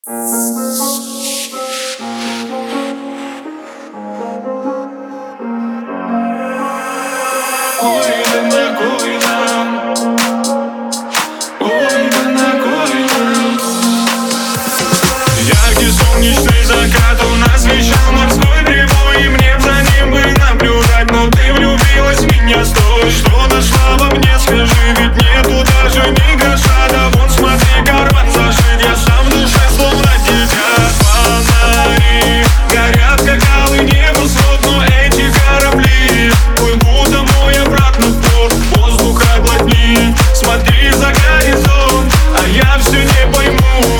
Ой, да на кой нам? Ой, да на кой нам? Яркий солнечный закат у нас вещал морской прибой, и мне за ним бы наблюдать. Но ты влюбилась в меня, стой, что нашла во мне, скажи, ведь нету даже ни гроша. Да вон смотри, карман зашит, я сам в душе словно дитя. Фонари горят, как алый небосвод, но эти корабли плывут домой обратно в порт. Воздух оглотни, смотри за горизонт, а я все не пойму.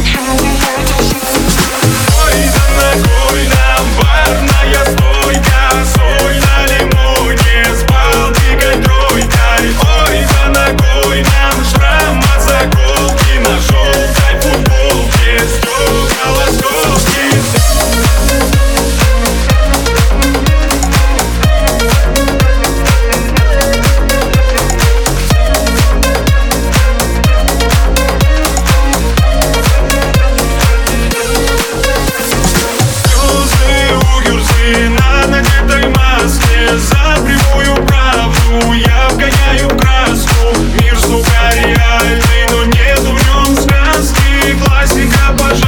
Ой, да на кой нам барная стойка, соль на лимоне с Балтикой тройкой. Ой, да на кой нам шрам от заколки на желтой футболке, стекол осколки. На надетой маске за прямую правду я вгоняю краску. Мир, сука, реальный, но нету в нем сказки. Классика, пожалуйста.